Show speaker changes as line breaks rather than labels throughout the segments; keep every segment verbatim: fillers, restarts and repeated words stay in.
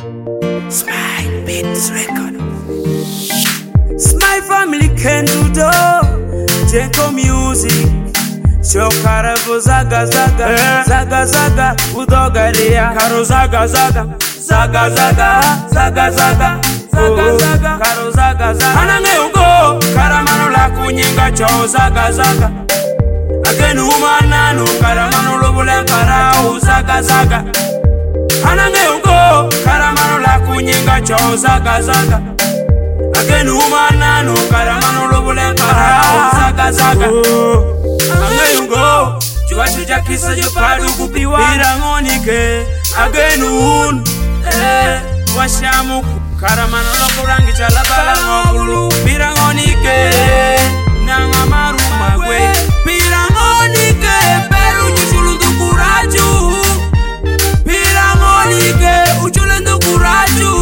Smile Beats Record. Smile family can do do. Jenko music. Shokara vo zaga zaga eh. Zaga zaga udogaria. Karo zaga zaga. Zaga zaga. Zaga zaga. Zaga zaga. Karo zaga zaga. Anange ugo. Karamano la kunyinga cho zaga zaga. Agenu mananu karamano lobule karao zaga zaga. Anange ugo karamano la kunyinga cho zaga zaga. Agenu mananu karamano lobule karao zaga zaga. Anange ugo chua chuja kisa jo padu kupiwa pirangonike. Agenu un eh washamu karamano lokurangi chalabala ngokulu pirangonike nanga maru magwe pirangonike peru chulundu kuraju pirangonike uchulundu kuraju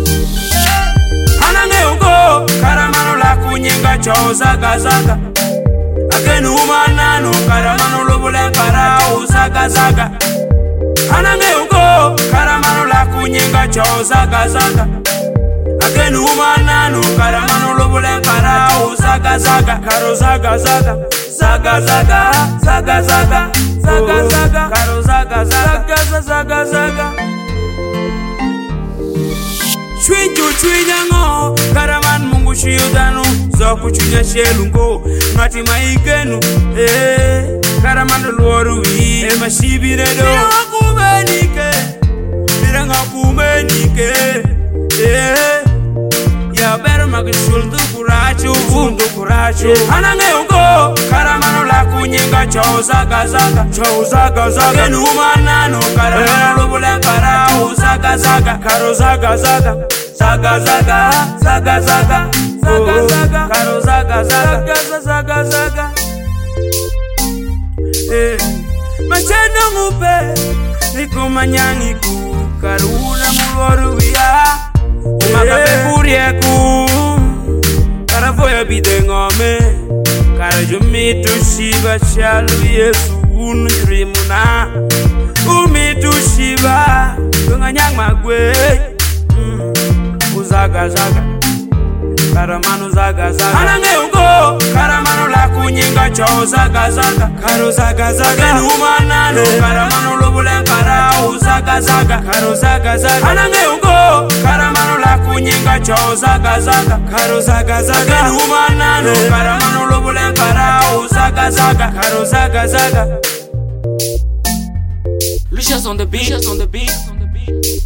Anange ugo karamano la kunyinga cho zaga zaga Agenu mananu karamano lobule karao zaga zaga Anange ugo karamano la kunyinga cho zaga zaga Agenu mananu karamano lobule karao zaga zaga Karo zaga zaga Zaga zaga Zaga zaga Zaga zaga Karo zaga zaga Zaga zaga zaga Chwinju chwinyango Karaman mungu shiyudanu Zoku chunya shelungo Ngati maigenu Eh Karaman luoruwi Ema shibiredo Mira wakumenike Mira wakumenike Eh Ya beru magishuldu kurachu Fundu kurachu Anange ugo Karamano la kunyinga cho zaga zaga Cho zaga zaga Agenu mananu Karamano lobule karao zaga zaga Karo zaga zaga Zaga zaga Zaga zaga Zaga zaga Karo zaga zaga Zaga zaga zaga Eh Macheno ngupe Niku manyangiku Karuna mulwaru ya Umakabe kurieku Karafoya bidengome Karajumitu shiba shalu yesu unjurimuna Umitu shiba Tunganyang magwe mm. Uzaga zaga Karamano zaga zaga Anange ugo Karamano la kunyinga cho zaga zaga Karo zaga zaga Agenu mananu Karamano lobule karao zaga zaga Karo zaga zaga Anange ugo Karamano la kunyinga cho zaga zaga Karo zaga zaga Agenu mananu Karamano lobule karao zaga zaga Karo zaga zaga
Lucius on the beat, Lucius on the beat, on the beat.